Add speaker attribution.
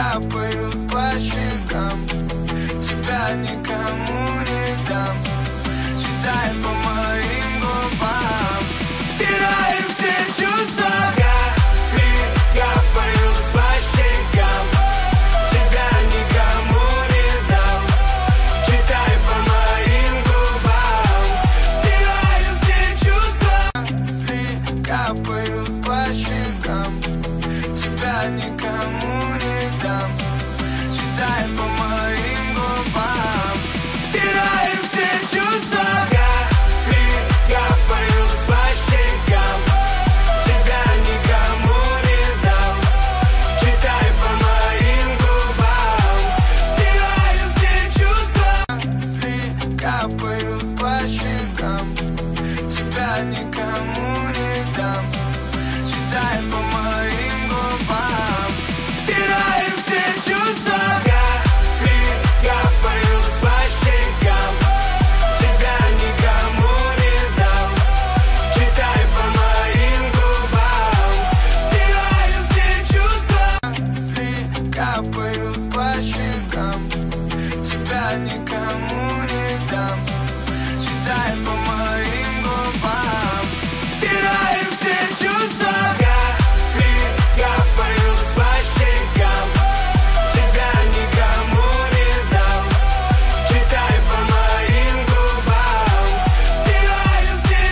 Speaker 1: капают по щекам, тебя никому не дам. Читай по моим губам, стираем все чувства. Капают по щекам, тебя никому не дам. Читай по моим губам, стираем все чувства. Капают по щекам, тебя никому не дам. Читай по моим губам, стираем все чувства. Капают по щекам, тебя никому не дам. Читай по моим губам, стираем все чувства. Капают по щекам, тебя никому не дам. Читай по моим губам, стираем все чувства. Капают по щекам, тебя никому не дам. Читай по моим губам, стираем все чувства. Капают по щекам, тебя никому не дам. Читай по моим губам.